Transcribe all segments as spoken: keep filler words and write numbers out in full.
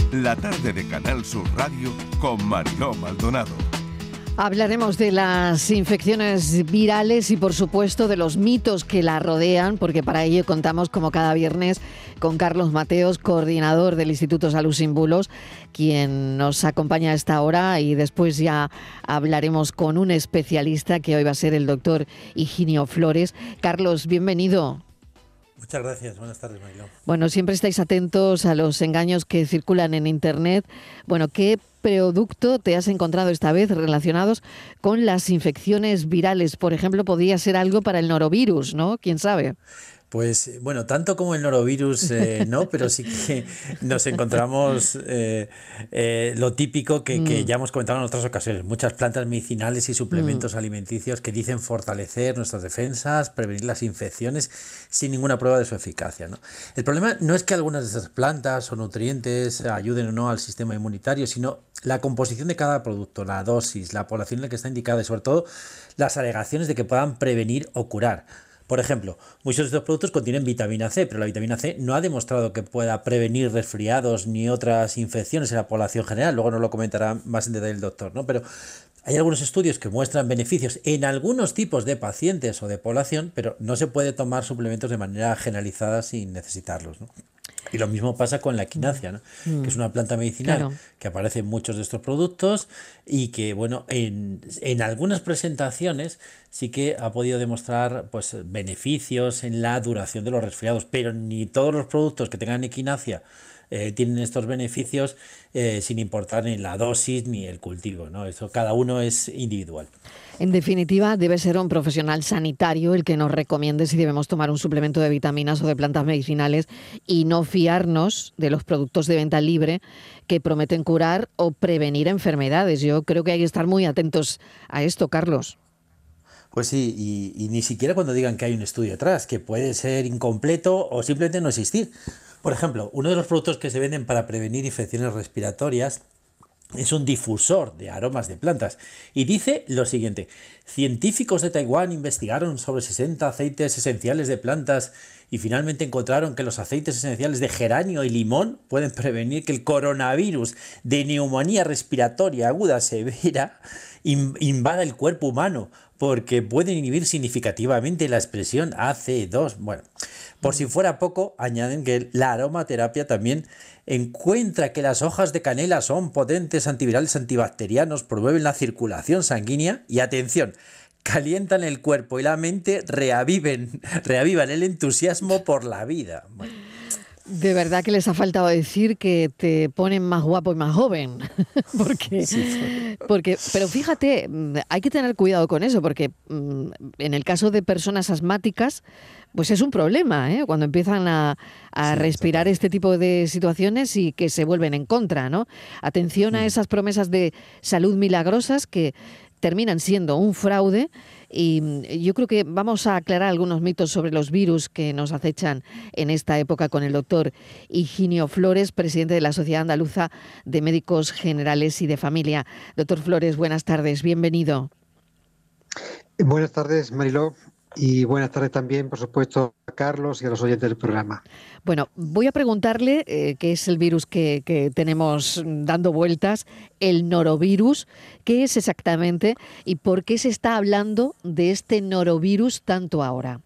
La tarde de Canal Sur Radio con Mariló Maldonado. Hablaremos de las infecciones virales y, por supuesto, de los mitos que la rodean, porque para ello contamos, como cada viernes, con Carlos Mateos, coordinador del Instituto Salud Sin Bulos, quien nos acompaña a esta hora, y después ya hablaremos con un especialista, que hoy va a ser el doctor Higinio Flores. Carlos, bienvenido. Muchas gracias, buenas tardes, Mariló. Bueno, siempre estáis atentos a los engaños que circulan en Internet. Bueno, ¿qué producto te has encontrado esta vez relacionados con las infecciones virales? Por ejemplo, podría ser algo para el norovirus, ¿no? ¿Quién sabe? Pues bueno, tanto como el norovirus eh, no, pero sí que nos encontramos eh, eh, lo típico que, que ya hemos comentado en otras ocasiones, muchas plantas medicinales y suplementos mm. alimenticios que dicen fortalecer nuestras defensas, prevenir las infecciones sin ninguna prueba de su eficacia, ¿no? El problema no es que algunas de esas plantas o nutrientes ayuden o no al sistema inmunitario, sino la composición de cada producto, la dosis, la población en la que está indicada y sobre todo las alegaciones de que puedan prevenir o curar. Por ejemplo, muchos de estos productos contienen vitamina C, pero la vitamina C no ha demostrado que pueda prevenir resfriados ni otras infecciones en la población general. Luego nos lo comentará más en detalle el doctor, ¿no? Pero hay algunos estudios que muestran beneficios en algunos tipos de pacientes o de población, pero no se puede tomar suplementos de manera generalizada sin necesitarlos, ¿no? Y lo mismo pasa con la equinacia, ¿no? Mm. que es una planta medicinal claro. que aparece en muchos de estos productos y que, bueno, en, en algunas presentaciones sí que ha podido demostrar pues beneficios en la duración de los resfriados, pero ni todos los productos que tengan equinacia eh, tienen estos beneficios eh, sin importar ni la dosis ni el cultivo, ¿no? Eso cada uno es individual. En definitiva, debe ser un profesional sanitario el que nos recomiende si debemos tomar un suplemento de vitaminas o de plantas medicinales y no fiarnos de los productos de venta libre que prometen curar o prevenir enfermedades. Yo creo que hay que estar muy atentos a esto, Carlos. Pues sí, y, y ni siquiera cuando digan que hay un estudio detrás, que puede ser incompleto o simplemente no existir. Por ejemplo, uno de los productos que se venden para prevenir infecciones respiratorias es un difusor de aromas de plantas y dice lo siguiente: científicos de Taiwán investigaron sobre sesenta aceites esenciales de plantas y finalmente encontraron que los aceites esenciales de geranio y limón pueden prevenir que el coronavirus de neumonía respiratoria aguda severa invada el cuerpo humano, porque pueden inhibir significativamente la expresión A C E dos. Bueno, por si fuera poco, añaden que la aromaterapia también encuentra que las hojas de canela son potentes antivirales antibacterianos, promueven la circulación sanguínea y, atención, calientan el cuerpo y la mente, reaviven, reavivan el entusiasmo por la vida. Bueno. De verdad que les ha faltado decir que te ponen más guapo y más joven. porque, sí. porque, pero fíjate, hay que tener cuidado con eso, porque en el caso de personas asmáticas, pues es un problema, ¿eh? Cuando empiezan a, a sí, respirar total. Este tipo de situaciones y que se vuelven en contra, ¿no? Atención a esas promesas de salud milagrosas que terminan siendo un fraude. Y yo creo que vamos a aclarar algunos mitos sobre los virus que nos acechan en esta época con el doctor Higinio Flores, presidente de la Sociedad Andaluza de Médicos Generales y de Familia. Doctor Flores, buenas tardes, bienvenido. Buenas tardes, Mariló. Y buenas tardes también, por supuesto, a Carlos y a los oyentes del programa. Bueno, voy a preguntarle eh, qué es el virus que, que tenemos dando vueltas, el norovirus. ¿Qué es exactamente y por qué se está hablando de este norovirus tanto ahora?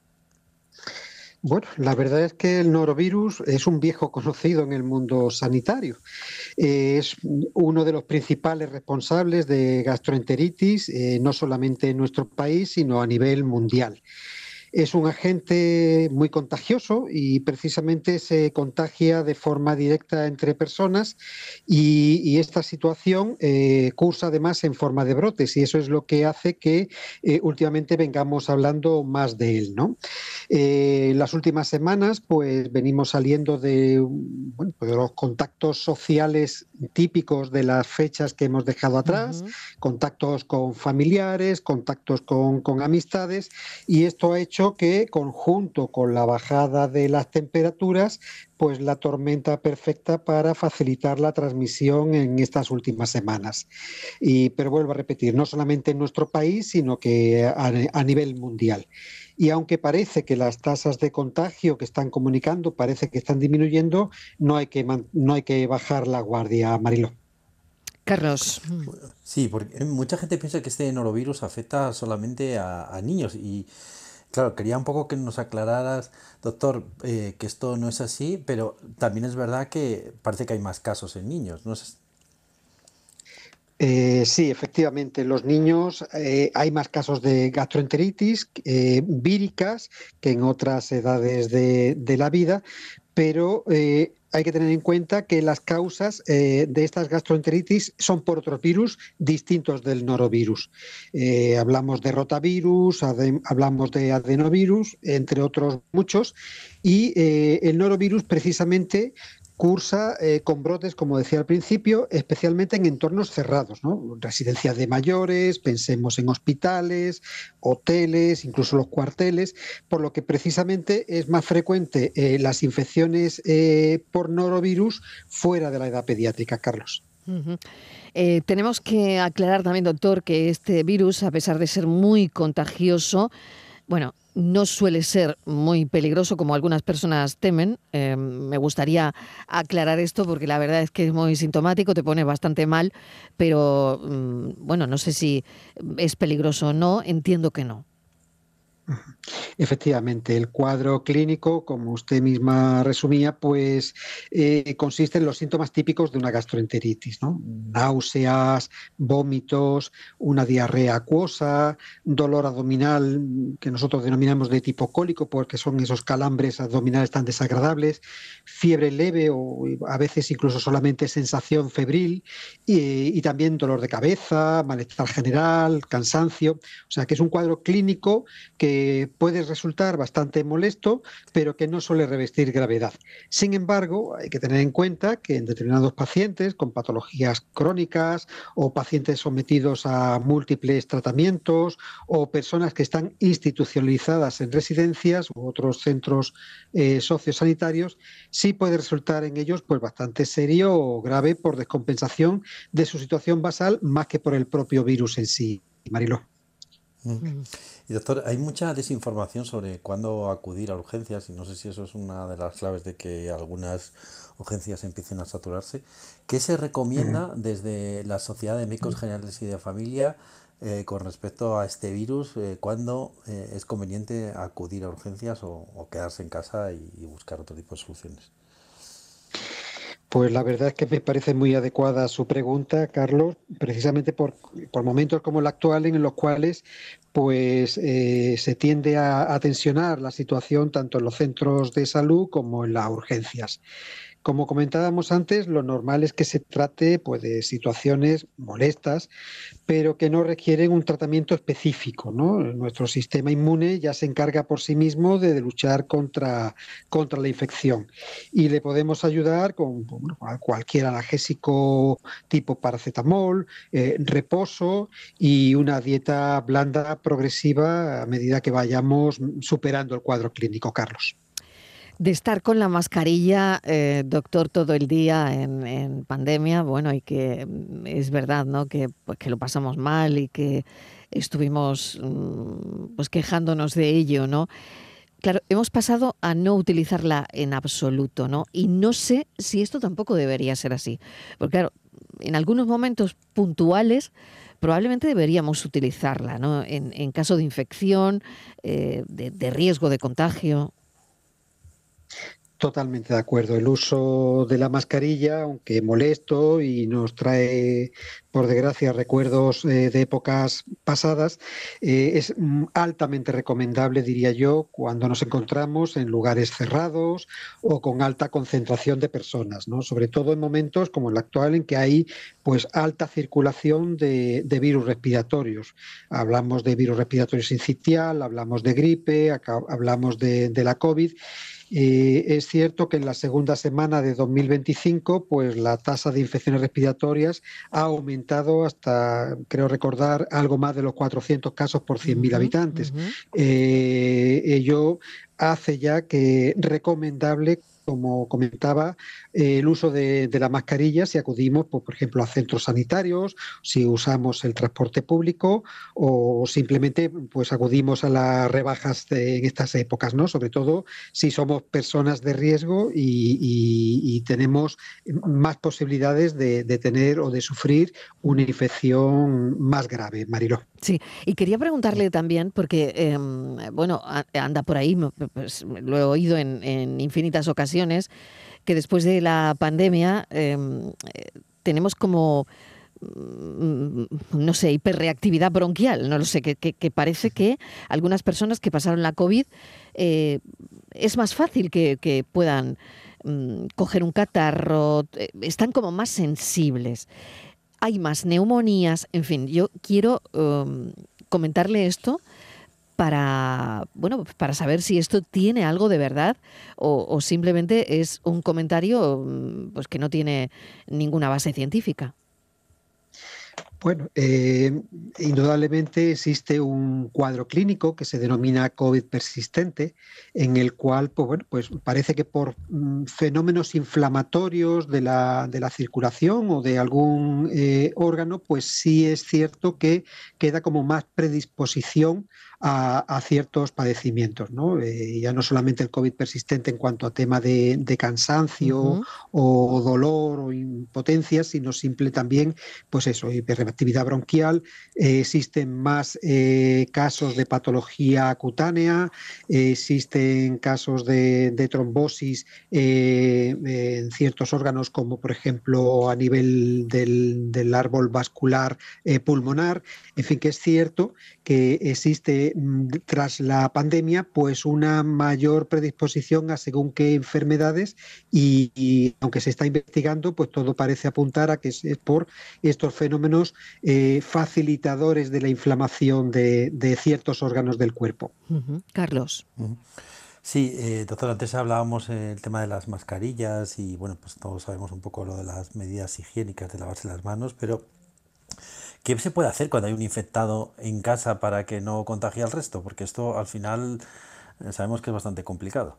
Bueno, la verdad es que el norovirus es un viejo conocido en el mundo sanitario. Eh, es uno de los principales responsables de gastroenteritis, eh, no solamente en nuestro país, sino a nivel mundial. Es un agente muy contagioso y precisamente se contagia de forma directa entre personas y, y esta situación eh, cursa además en forma de brotes y eso es lo que hace que eh, últimamente vengamos hablando más de él, ¿no? Eh, en las últimas semanas pues venimos saliendo de, bueno, pues de los contactos sociales típicos de las fechas que hemos dejado atrás, uh-huh. contactos con familiares, contactos con, con amistades y esto ha hecho hecho que, conjunto con la bajada de las temperaturas, pues la tormenta perfecta para facilitar la transmisión en estas últimas semanas. Y, pero vuelvo a repetir, no solamente en nuestro país, sino que a, a nivel mundial. Y aunque parece que las tasas de contagio que están comunicando parece que están disminuyendo, no hay que, no hay que bajar la guardia, Mariló. Carlos. Sí, porque mucha gente piensa que este norovirus afecta solamente a, a niños y claro, quería un poco que nos aclararas, doctor, eh, que esto no es así, pero también es verdad que parece que hay más casos en niños, ¿no es? Eh, sí, efectivamente, en los niños eh, hay más casos de gastroenteritis eh, víricas que en otras edades de, de la vida, pero eh, hay que tener en cuenta que las causas eh, de estas gastroenteritis son por otros virus distintos del norovirus. Eh, hablamos de rotavirus, ade- hablamos de adenovirus, entre otros muchos, y eh, el norovirus precisamente cursa eh, con brotes, como decía al principio, especialmente en entornos cerrados, ¿no? Residencias de mayores, pensemos en hospitales, hoteles, incluso los cuarteles, por lo que precisamente es más frecuente eh, las infecciones eh, por norovirus fuera de la edad pediátrica, Carlos. Uh-huh. Eh, tenemos que aclarar también, doctor, que este virus, a pesar de ser muy contagioso, bueno, no suele ser muy peligroso como algunas personas temen. Eh, me gustaría aclarar esto porque la verdad es que es muy sintomático, te pone bastante mal, pero mmm, bueno, no sé si es peligroso o no, entiendo que no. Efectivamente, el cuadro clínico, como usted misma resumía, pues eh, consiste en los síntomas típicos de una gastroenteritis, ¿no? Náuseas, vómitos, una diarrea acuosa, dolor abdominal que nosotros denominamos de tipo cólico porque son esos calambres abdominales tan desagradables, fiebre leve o a veces incluso solamente sensación febril y, y también dolor de cabeza, malestar general, cansancio. O sea que es un cuadro clínico que puede resultar bastante molesto, pero que no suele revestir gravedad. Sin embargo, hay que tener en cuenta que en determinados pacientes con patologías crónicas o pacientes sometidos a múltiples tratamientos o personas que están institucionalizadas en residencias u otros centros eh, sociosanitarios, sí puede resultar en ellos pues bastante serio o grave por descompensación de su situación basal más que por el propio virus en sí, Mariló. Mm. Y doctor, hay mucha desinformación sobre cuándo acudir a urgencias y no sé si eso es una de las claves de que algunas urgencias empiecen a saturarse. ¿Qué se recomienda desde la Sociedad de Médicos Generales y de Familia eh, con respecto a este virus? Eh, ¿Cuándo eh, es conveniente acudir a urgencias o, o quedarse en casa y, y buscar otro tipo de soluciones? Pues la verdad es que me parece muy adecuada su pregunta, Carlos, precisamente por, por momentos como el actual en los cuales pues eh, se tiende a, a tensionar la situación tanto en los centros de salud como en las urgencias. Como comentábamos antes, lo normal es que se trate pues, de situaciones molestas, pero que no requieren un tratamiento específico, ¿no? Nuestro sistema inmune ya se encarga por sí mismo de, de luchar contra, contra la infección y le podemos ayudar con bueno, cualquier analgésico tipo paracetamol, eh, reposo y una dieta blanda progresiva a medida que vayamos superando el cuadro clínico, Carlos. De estar con la mascarilla, eh, doctor, todo el día en, en pandemia, bueno, y que es verdad, ¿no? Que, pues, que lo pasamos mal y que estuvimos pues quejándonos de ello, ¿no? Claro, hemos pasado a no utilizarla en absoluto, ¿no? Y no sé si esto tampoco debería ser así. Porque claro, en algunos momentos puntuales probablemente deberíamos utilizarla, ¿no? En, en caso de infección, eh, de, de riesgo de contagio. Totalmente de acuerdo. El uso de la mascarilla, aunque molesto y nos trae, por desgracia, recuerdos eh, de épocas pasadas, eh, es altamente recomendable, diría yo, cuando nos encontramos en lugares cerrados o con alta concentración de personas, ¿no? Sobre todo en momentos como el actual en que hay pues alta circulación de, de virus respiratorios. Hablamos de virus respiratorio sincitial, hablamos de gripe, acá, hablamos de, de la COVID. Eh, es cierto que en la segunda semana de dos mil veinticinco, pues la tasa de infecciones respiratorias ha aumentado hasta, creo recordar, algo más de los cuatrocientos casos por cien mil Ujú, habitantes. ujú. Eh, ello hace ya que recomendable, como comentaba, eh, el uso de, de la mascarilla si acudimos, pues, por ejemplo, a centros sanitarios, si usamos el transporte público o simplemente pues acudimos a las rebajas de, en estas épocas, ¿no? Sobre todo si somos personas de riesgo y, y- y tenemos más posibilidades de, de tener o de sufrir una infección más grave, Mariló. Sí, y quería preguntarle también, porque, em, bueno, a- anda por ahí, me- pues, lo he oído en, en infinitas ocasiones, que después de la pandemia em, eh, tenemos como, mm, no sé, hiperreactividad bronquial, no lo sé, que, que- que parece que algunas personas que pasaron la COVID eh, es más fácil que, que puedan mm, coger un catarro, eh, están como más sensibles, hay más neumonías, en fin, yo quiero em, comentarle esto para, bueno, para saber si esto tiene algo de verdad o, o simplemente es un comentario mm, pues que no tiene ninguna base científica. Bueno, eh, indudablemente existe un cuadro clínico que se denomina COVID persistente, en el cual, pues bueno, pues parece que por mm, fenómenos inflamatorios de la, de la circulación o de algún eh, órgano, pues sí es cierto que queda como más predisposición a, a ciertos padecimientos, ¿no? Eh, ya no solamente el COVID persistente en cuanto a tema de, de cansancio Ujú, o dolor o impotencia, sino simple también pues eso, hiperreactividad bronquial, eh, existen más eh, casos de patología cutánea, eh, existen casos de, de trombosis eh, eh, en ciertos órganos como por ejemplo a nivel del, del árbol vascular eh, pulmonar, en fin, que es cierto que existe mm, tras la pandemia pues una mayor predisposición a según qué enfermedades y, y aunque se está investigando, pues todo parece apuntar a que es, es por estos fenómenos eh, facilitadores de la inflamación de, de ciertos órganos del cuerpo. ujú. Carlos. Ujú. Sí, eh, doctor, antes hablábamos del tema de las mascarillas y bueno, pues todos sabemos un poco lo de las medidas higiénicas de lavarse las manos, pero ¿qué se puede hacer cuando hay un infectado en casa para que no contagie al resto? Porque esto al final eh, sabemos que es bastante complicado.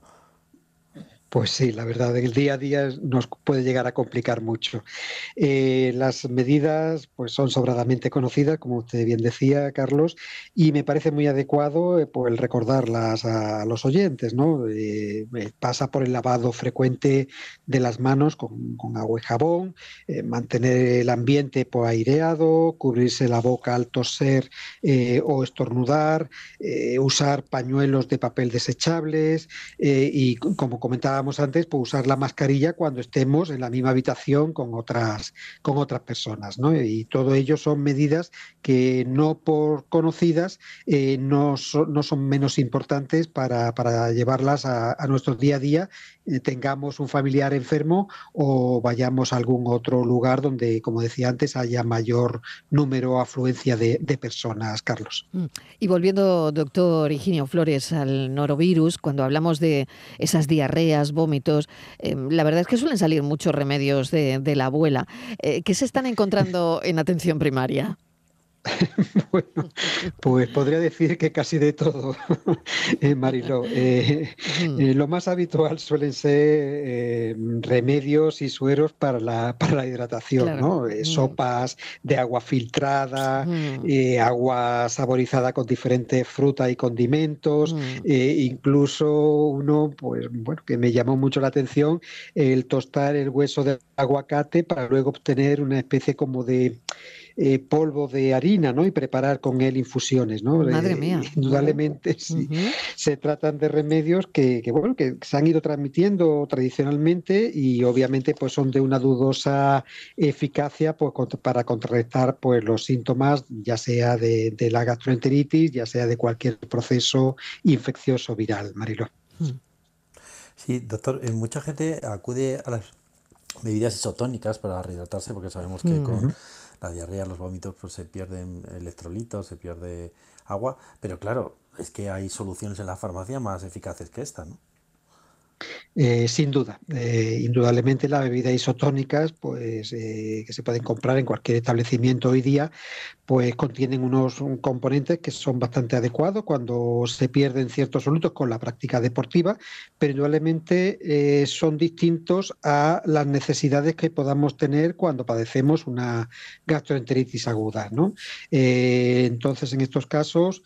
Pues sí, la verdad, el día a día nos puede llegar a complicar mucho. Eh, las medidas pues, son sobradamente conocidas, como usted bien decía, Carlos, y me parece muy adecuado eh, pues, el recordarlas a, a los oyentes, ¿no? Eh, eh, pasa por el lavado frecuente de las manos con, con agua y jabón, eh, mantener el ambiente pues, aireado, cubrirse la boca al toser eh, o estornudar, eh, usar pañuelos de papel desechables eh, y, como comentábamos antes, pues, usar la mascarilla cuando estemos en la misma habitación con otras con otras personas, ¿no? Y todo ello son medidas que no por conocidas eh, no, son, no son menos importantes para, para llevarlas a, a nuestro día a día, eh, tengamos un familiar enfermo o vayamos a algún otro lugar donde, como decía antes, haya mayor número o afluencia de, de personas, Carlos. Mm. Y volviendo, doctor Higinio Flores, al norovirus, cuando hablamos de esas diarreas, vómitos, eh, la verdad es que suelen salir muchos remedios de, de la abuela. Eh, ¿Qué se están encontrando en atención primaria? Bueno, pues podría decir que casi de todo, eh, Mariló. Eh, Ujú, eh, lo más habitual suelen ser eh, remedios y sueros para la, para la hidratación, claro. ¿no? Eh, Mm, sopas de agua filtrada, mm, eh, agua saborizada con diferentes frutas y condimentos, mm. eh, incluso uno, pues bueno, que me llamó mucho la atención, el tostar el hueso de aguacate para luego obtener una especie como de eh, polvo de harina, ¿no? Y preparar con él infusiones, ¿no? Madre Eh, mía. indudablemente sí, Ujú. se tratan de remedios que, que, bueno, que se han ido transmitiendo tradicionalmente y obviamente pues son de una dudosa eficacia pues, para contrarrestar pues los síntomas, ya sea de, de la gastroenteritis, ya sea de cualquier proceso infeccioso viral, Mariló. Mm. Sí, doctor, eh, mucha gente acude a las bebidas isotónicas para rehidratarse porque sabemos que Mm. con la diarrea, los vómitos, pues se pierden electrolitos, se pierde agua, pero claro, es que hay soluciones en la farmacia más eficaces que esta, ¿no? Eh, sin duda, eh, indudablemente las bebidas isotónicas, pues eh, que se pueden comprar en cualquier establecimiento hoy día, pues contienen unos componentes que son bastante adecuados cuando se pierden ciertos solutos con la práctica deportiva, pero indudablemente eh, son distintos a las necesidades que podamos tener cuando padecemos una gastroenteritis aguda, ¿no? Eh, entonces, en estos casos,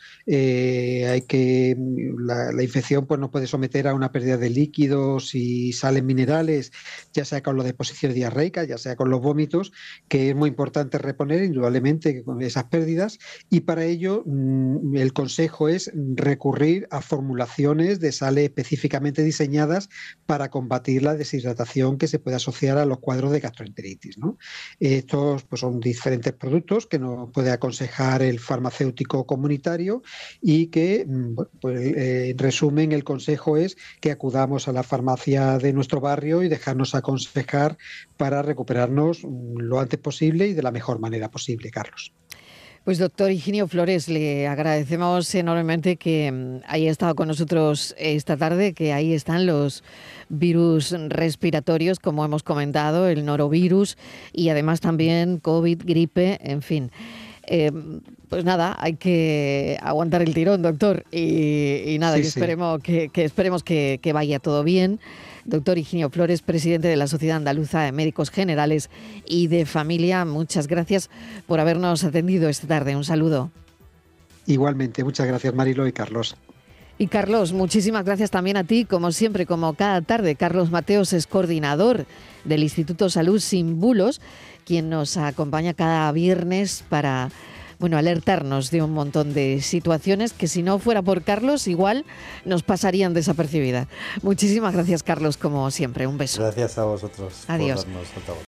eh, hay que la, la infección pues nos puede someter a una pérdida de líquidos y sales minerales, ya sea con las deposiciones diarreicas, ya sea con los vómitos, que es muy importante reponer indudablemente con esas pérdidas, y para ello mmm, el consejo es recurrir a formulaciones de sales específicamente diseñadas para combatir la deshidratación que se puede asociar a los cuadros de gastroenteritis, ¿no? Estos pues, son diferentes productos que nos puede aconsejar el farmacéutico comunitario y que, bueno, pues, eh, en resumen, el consejo es que acudamos a la farmacia de nuestro barrio y dejarnos aconsejar para recuperarnos lo antes posible y de la mejor manera posible, Carlos. Pues doctor Higinio Flores, le agradecemos enormemente que haya estado con nosotros esta tarde, que ahí están los virus respiratorios, como hemos comentado, el norovirus y además también COVID, gripe, en fin. Eh, pues nada, hay que aguantar el tirón, doctor, y, y nada, sí, que sí. esperemos, que, que, esperemos que, que vaya todo bien. Doctor Higinio Flores, presidente de la Sociedad Andaluza de Médicos Generales y de Familia, muchas gracias por habernos atendido esta tarde. Un saludo. Igualmente, muchas gracias, Marilo y Carlos. Y Carlos, muchísimas gracias también a ti, como siempre, como cada tarde. Carlos Mateos es coordinador del Instituto Salud Sin Bulos, quien nos acompaña cada viernes para, bueno, alertarnos de un montón de situaciones que si no fuera por Carlos, igual nos pasarían desapercibidas. Muchísimas gracias, Carlos, como siempre. Un beso. Gracias a vosotros. Adiós. Por darnos altavoz.